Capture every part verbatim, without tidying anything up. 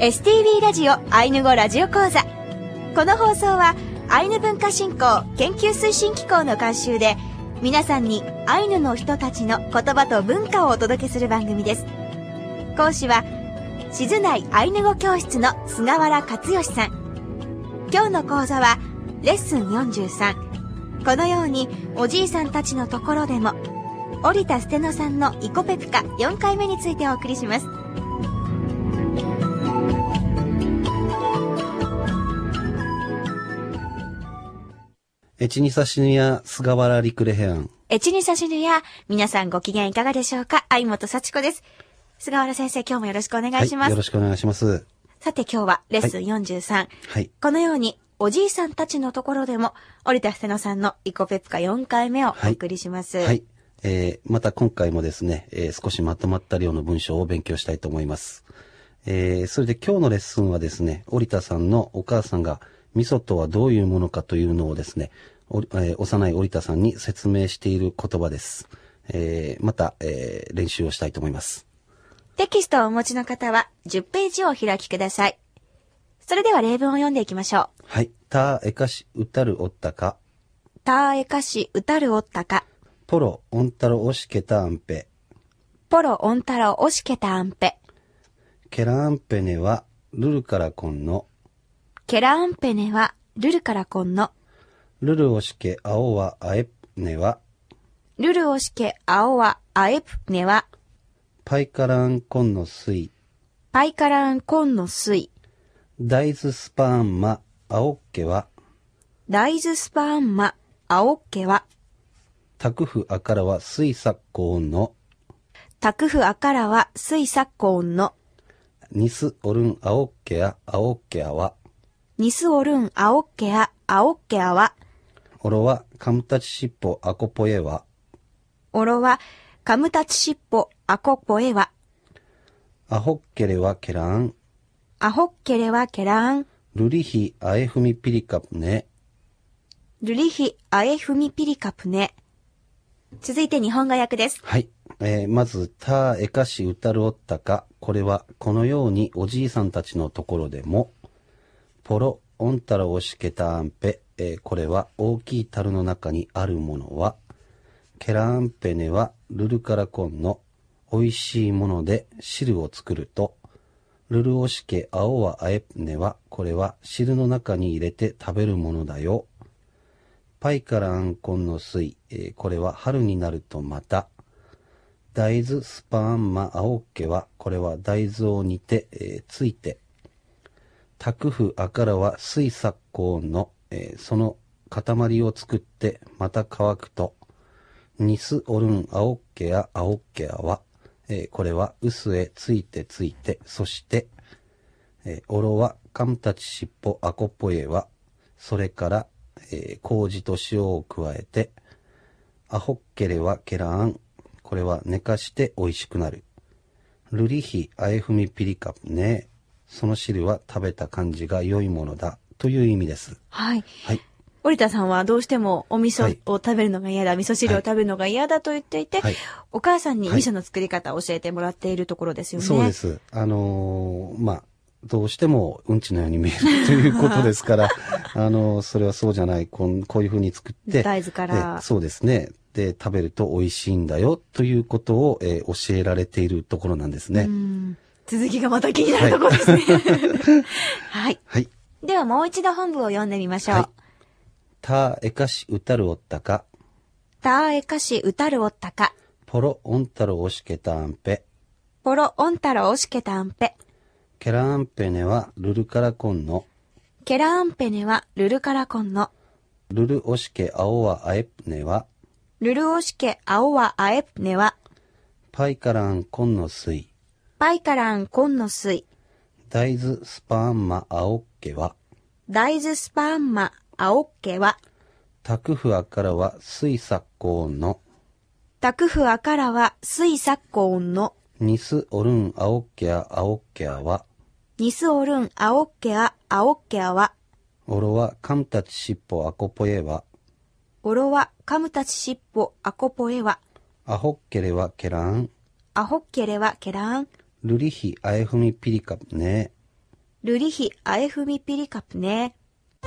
エスティービー ラジオアイヌ語ラジオ講座。この放送はアイヌ文化振興研究推進機構の監修で、皆さんにアイヌの人たちの言葉と文化をお届けする番組です。講師は静内アイヌ語教室の菅原克義さん。今日の講座はレッスンよんじゅうさん、このようにおじいさんたちのところでも、織田捨野さんのイコペプカよんかいめについてお送りします。 エチニサシヌヤ菅原リクレヘアン。 エチニサシヌヤ、皆さんご機嫌いかがでしょうか。相本幸子です。菅原先生、今日もよろしくお願いします。 はい、よろしくお願いします。 さて今日はレッスンよんじゅうさん、 はい、 このようにおじいさんたちのところでも織田捨野さんのイコペプカよんかいめをお送りします。はい、 はい、えー、また今回もですね、えー、少しまとまった量の文章を勉強したいと思います。えー、それで今日のレッスンはですね、織田さんのお母さんが味噌とはどういうものかというのをですね、おえー、幼い織田さんに説明している言葉です。えー、また、えー、練習をしたいと思います。 テキストをお持ちの方はじゅっページをお開きください。それでは例文を読んでいきましょう。 はい。たえかしうたるおったか。 たえかしうたるおったか。 ポロオンタロおしけたあんぺ。 ポロオンタロおしけたあんぺ。 ケラアンペネはルルからこんの。 ケラアンペネはルルからこんの。 ルルおしけあおはあえぷねは。 ルルおしけあおはあえぷねは。 パイカランコンの水。 パイカランコンの水。 大豆スパーンマアオッケは。 大豆スパーンマアオッケは。 タクフアカラは水昨今の。 タクフアカラは水昨今の。 ニスオルンアオッケアアオッケアは。 ニスオルンアオッケアアオッケアは。 オロはカムタチシッポアコポエは。 オロはカムタチシッポアコポエは。 アホッケレはケラン。 アホッケレはケラン。 ルリヒアエフミピリカプネ。 ルリヒアエフミピリカプネ。続いて日本語訳です。 はい。えー、まず、たえかしうたるおったか。これは、このようにおじいさんたちのところでも、ポロオンタラオシケタアンペ。えー、これは大きい樽の中にあるものは、ケラアンペネはルルカラコンの美味しいもので汁を作ると、ルルオシケアオワアエプネはこれは汁の中に入れて食べるものだよ。パイカラアンコンの水、えー、これは春になるとまた。大豆スパーンマアオッケはこれは大豆を煮て、えー、ついて。タクフアカラは水昨今の、えー、その塊を作ってまた乾くと。ニスオルンアオッケアアオッケアは、えー、これは薄へついてついて、そして、えー、オロはカムタチシッポアコポエは、それから、えー、麹と塩を加えて、アホッケレはケラーン、これは寝かして美味しくなる。ルリヒアエフミピリカプね、その汁は食べた感じが良いものだという意味です。 はい。 はい。 織田さんはどうしてもお味噌を食べるのが嫌だ、はい、味噌汁を食べるのが嫌だと言っていて、はい、お母さんに味噌の作り方を教えてもらっているところですよね。 そうです。あのー、まあ、どうしてもうんちのように見えるということですから、あのー、それはそうじゃない、こう、こういうふうに作って、 大豆から。 そうですね。で、食べると美味しいんだよということを、えー、教えられているところなんですね。 うん、続きがまた気になるところですね。はい。 はい。 ではもう一度本文を読んでみましょう。はい、 たえかしうたるおったか。 たえかしうたるおったか。 ポロオンタロおしけたあんぺ。 ポロオンタロおしけたあんぺ。 ケラアンペネはルルカラコンの。 ケラアンペネはルルカラコンの。 ルルオシケアオワアエプネは。 ルルオシケアオワアエプネは。 パイカランコンの水。 パイカランコンの水。 大豆スパーンマアオッケは。 大豆スパーンマアオッケは。 タクフアカラは水昨今の。 タクフアカラは水昨今の。 ニスオルンアオッケアアオッケアは。 ニスオルンアオッケアアオッケアは。 オロはカムタチシッポアコポエは。 オロはカムタチシッポアコポエは。 アホッケレはケラン。 アホッケレはケラン。 ルリヒアエフミピリカね。 ルリヒアエフミピリカプね。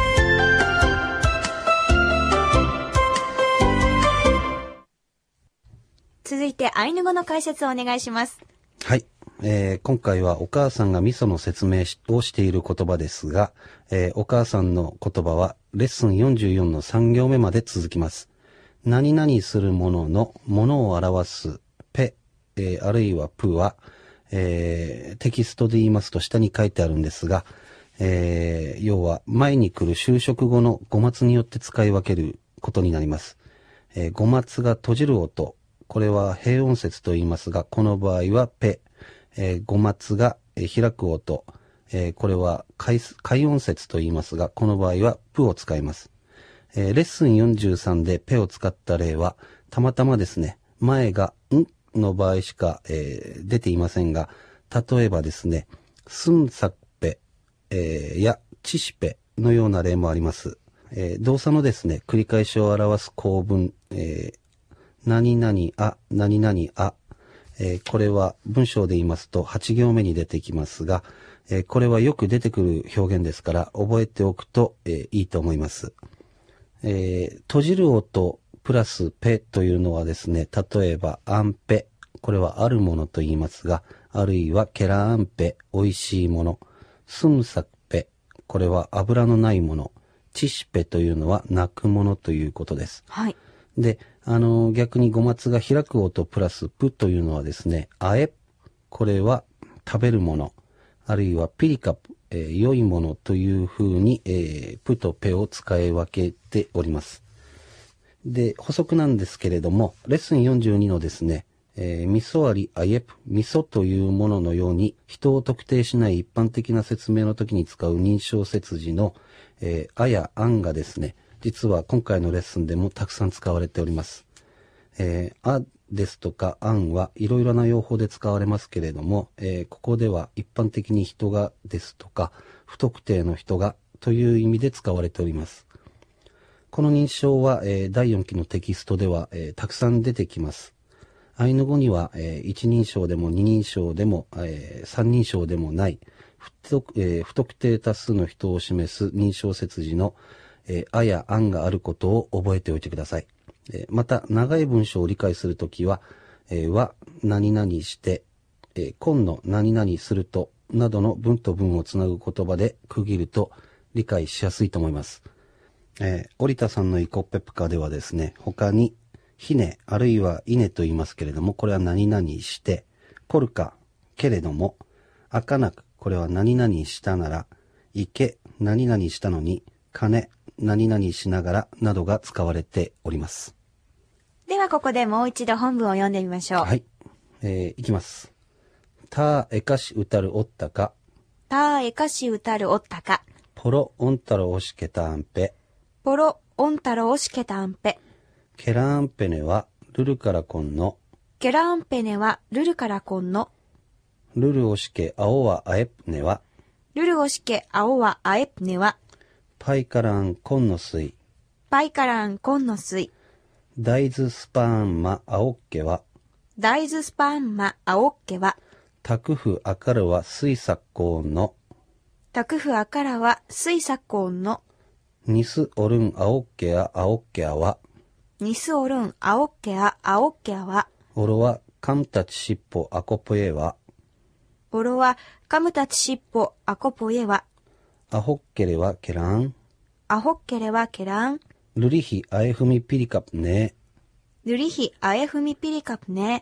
続いてアイヌ語の解説をお願いします。 はい。えー、今回はお母さんが味噌の説明をしている言葉ですが、えー、お母さんの言葉はレッスンよんじゅうよんのさん行目まで続きます。何々するもののものを表すペ、えー、あるいはプは、えー、テキストで言いますと下に書いてあるんですが、えー、要は前に来る修飾語の語末によって使い分けることになります。えー、語末が閉じる音、これは閉音節と言いますが、この場合はペ、えー、語末が、えー、開く音、えー、これは開音節と言いますが、この場合はプを使います。えー、レッスンよんじゅうさんでペを使った例は、たまたまですね、前がんの場合しか、えー、出ていませんが、例えばですね、スンサッペ、えー、やチシペのような例もあります。えー、動作のですね、繰り返しを表す構文、えー、何々あ、何々あ、えー、これは文章で言いますとはち行目に出てきますが、えー、これはよく出てくる表現ですから覚えておくと、えー、いいと思います。えー、閉じる音プラスペというのはですね、例えばアンペ、これはあるものと言いますが、あるいはケラアンペ、美味しいもの、スンサクペ、これは油のないもの、チシペというのは泣くものということです。 はい。 で、あの、逆に語末が開く音プラスプというのはですね、あえ、これは食べるもの、あるいはピリカプ、えー、良いものというふうに、えー、プとペを使い分けております。で、補足なんですけれども、レッスンよんじゅうにのですね、えー、味噌ありあえぷ、味噌というもののように、人を特定しない一般的な説明の時に使う認証接字の、えー、あやあんがですね、実は今回のレッスンでもたくさん使われております。えー、あですとかあんはいろいろな用法で使われますけれども、えー、ここでは一般的に人がですとか不特定の人がという意味で使われております。この認証は、えー、だいよんきのテキストでは、えー、たくさん出てきます。アイヌ語には、えー、一人称でも二人称でも、えー、三人称でもない不特、えー、不特定多数の人を示す認証接字の、えー、あやあんがあることを覚えておいてください。また、長い文章を理解するときは、えー、は、何々して、えー、今の何々すると、などの文と文をつなぐ言葉で区切ると理解しやすいと思います。えー、織田さんのイコペプカではですね、他に、ひね、あるいは稲と言いますけれども、これは何々して、ポルカ、けれども、あかなく、これは何々したなら、いけ、何々したのに、金、何々しながら、などが使われております。 ではここでもう一度本文を読んでみましょう。 はい。えー、いきます。たえかしうたるおったか。 たえかしうたるおったか。 ポロオンタロおしけたんぺ。 ポロオンタロおしけたんぺ。 ケランペネはルルからこんの。 ケランペネはルルからこんの。 ルルおしけあおはあえぷねは。 ルルおしけあおはあえぷねは。 パイからんこんのすい。 パイからんこんのすい。 大豆スパーンマアオッケは。 大豆スパーンマアオッケは。 タクフアカルは水作コーンの。 タクフアカラは水作コーンの。 ニスオルンアオッケアアオッケアは。 ニスオルンアオッケアアオッケアは。 オロはカムタチシッポアコポエは。 オロはカムタチシッポアコポエは。 アホッケレはケラン。 アホッケレはケラン。 ルリヒアエフミピリカプね。 ルリヒアエフミピリカプね。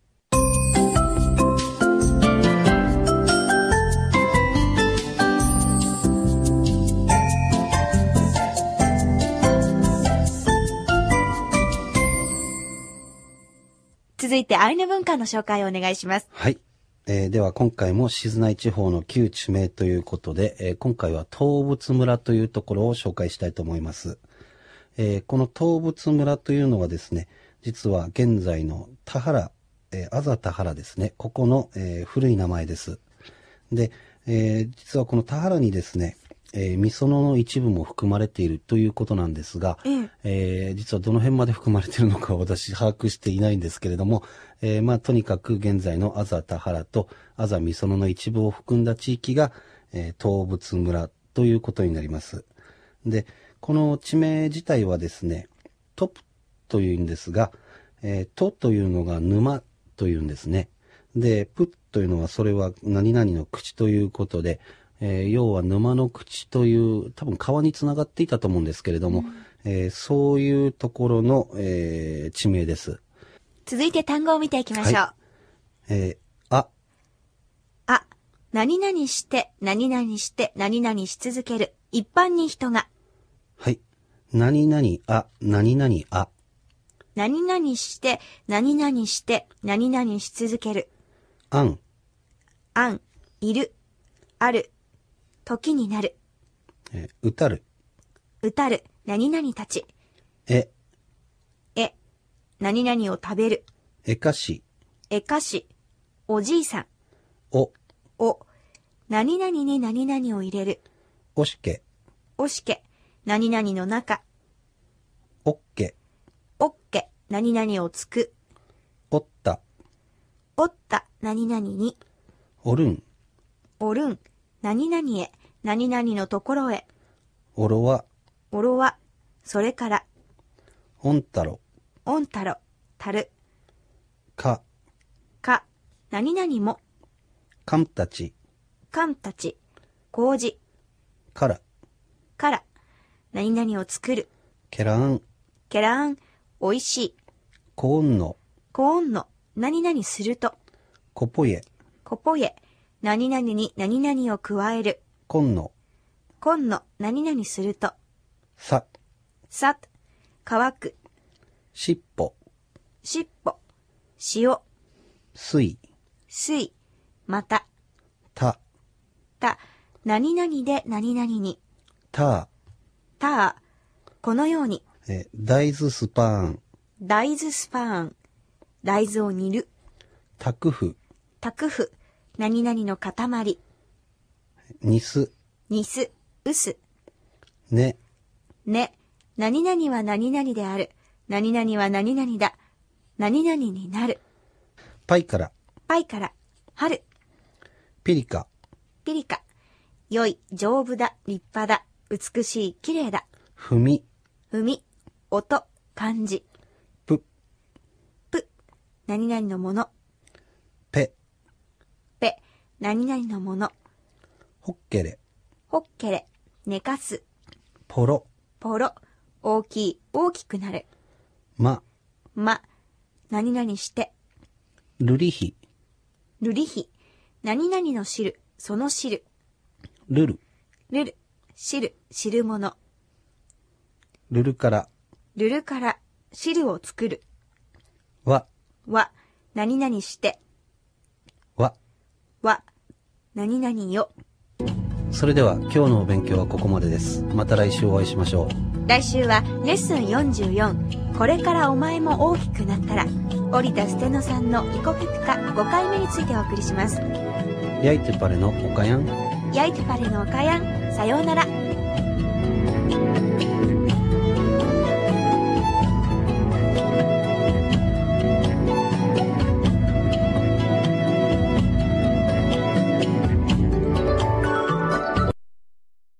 続いてアイヌ文化の紹介をお願いします。 はい。えー、では今回も静内地方の旧地名ということで、えー、今回は東仏村というところを紹介したいと思います。えー、この東仏村というのはですね、実は現在の田原、えー、あざ田原ですね、ここの、えー、古い名前です。で、えー、実はこの田原にですね、えー、みそのの一部も含まれているということなんですが、うん、えー、実はどの辺まで含まれているのか私把握していないんですけれども、えー、まあとにかく現在のあざ田原とあざみそのの一部を含んだ地域が、 えー、東仏村ということになります。で、この地名自体はですね、トプというんですが、えー、トというのが沼というんですね。で、プというのはそれは何々の口ということで、えー、要は沼の口という多分川につながっていたと思うんですけれども、うん、えー、そういうところの、えー、地名です。 続いて単語を見ていきましょう。はい、 えー、あ。 あ、何々して、何々して、何々し続ける。一般に人が。 はい。何々あ、何々あ。 何々して、何々して、何々し続ける。 あん。 あん、いる、ある、時になる。 えー、うたる。 うたる、何々たち。 え。 え、何々を食べる。 えかし。 えかし、おじいさん。 お。 お、何々に何々を入れる。 おしけ。 おしけ、何々の中。 おっけ。 おっけ、何々をつく。 おった。 おった、何々に。 おるん。 おるん、何々へ、何々のところへ。 おろは。 おろは、それから。 おんたろ。 おんたろ、たる。 か。 か、何々も。 かんたち。 かんたち、こうじ。 から。 から、何々を作る。 けらん。 けらん、おいしい。 こんの。 こんの、何々すると。 こぽえ。 こぽえ、何々に何々を加える。 こんの。 こんの、何々すると。 さ。 さ、乾く。 しっぽ。 しっぽ、塩。 すい。 すい、また。 た。 た、何々で何々に。 た。 た、このように。 え、大豆スパーン。 大豆スパーン。大豆を煮る。 たくふ。 たくふ。何々の塊。 にす。 にす。うす。 ね。 ね。何々は何々である。何々は何々だ。何々になる。 パイから。 パイから。春。 ピリカ。 ピリカ。良い、丈夫だ、立派だ、美しい、綺麗だ。 ふみ。 ふみ。音、漢字。 ぷ。 ぷ。何々のもの。 ぺ。 ぺ。何々のもの。 ほっけれ。 ほっけれ。寝かす。 ぽろ。 ぽろ。大きい、大きくなる。 ま。 ま。何々して。 るりひ。 るりひ。何々の汁、その汁。 るる。 るる。汁、汁物。 るるから。 るるから、汁を作る。 わ。 わ。何々して。 わ。 わ。何々よ。 それでは今日のお勉強はここまでです。また来週お会いしましょう。 来週はレッスンよんじゅうよん、これからお前も大きくなったら、織田捨野さんのイコペプカごかいめについてお送りします。 ヤイテパレのおかやん。 ヤイテパレのおかやん、さようなら。